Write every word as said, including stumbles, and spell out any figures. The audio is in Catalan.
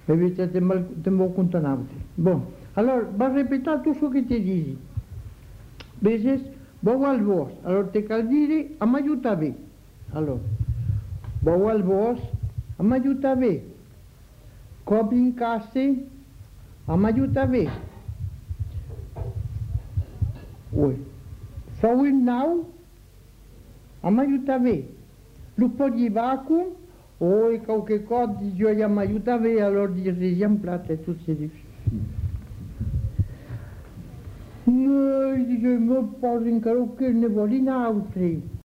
Evita te mal te mo contanauti. Bon, alors va répéter tout ce que te dis. Veges, vou al bosc. Alors te cal dire, a m'aiuta bé. Alors, vou al bosc, a m'aiuta bé. Cop in casa, a m'aiuta bé. Ui. Fau in nau, a m'aiuta bé. Lo pot llevar com, oi, qualque cop, jo ja m'aiuta bé, alors dirigir en plata, tot c'est difficile. No, jo me poso encara que ne vol un altre.